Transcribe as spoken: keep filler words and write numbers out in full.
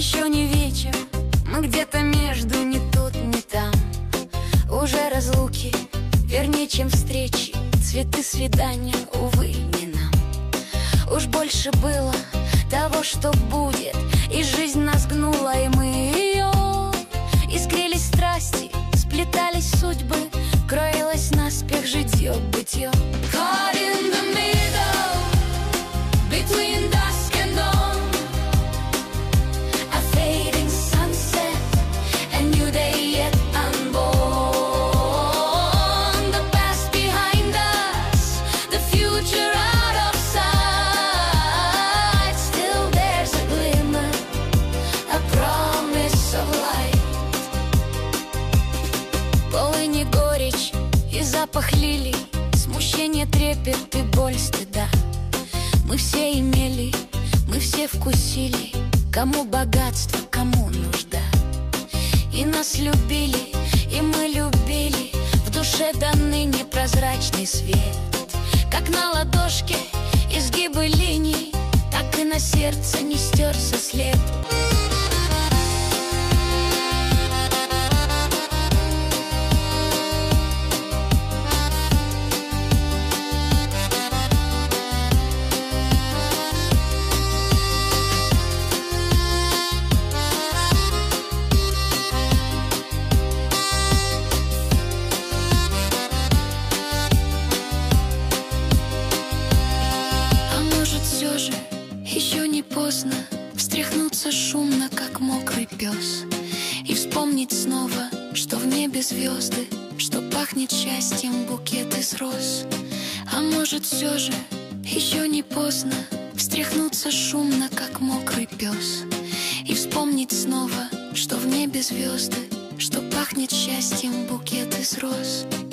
Еще не вечер, мы где-то между, ни тут, ни там. Уже разлуки, вернее, чем встречи. Цветы свидания, увы, не нам. Уж больше было того, что будет, и жизнь нас гнула, и мы ее. Искрились страсти, сплетались судьбы, кроилось наспех житье-бытье. Caught in the middle, between dusk and dawn, a fading sunset, a new day yet unborn. The past behind us, the future out of sight. Still there's a glimmer, a promise of light. Полыни горечь и запах лилий, смущение, трепет и боль стыда. Мы все имели, мы все вкусили, кому богатство, кому нужда. И нас любили, и мы любили, в душе до ныне прозрачный свет. Как на ладошке изгибы линий, так и на сердце не стерся след. Все же еще не поздно встряхнуться шумно, как мокрый пес, и вспомнить снова, что в небе звезды, что пахнет счастьем букет из роз. А может, все же еще не поздно встряхнуться шумно, как мокрый пес, и вспомнить снова, что в небе звезды, что пахнет счастьем букет из роз.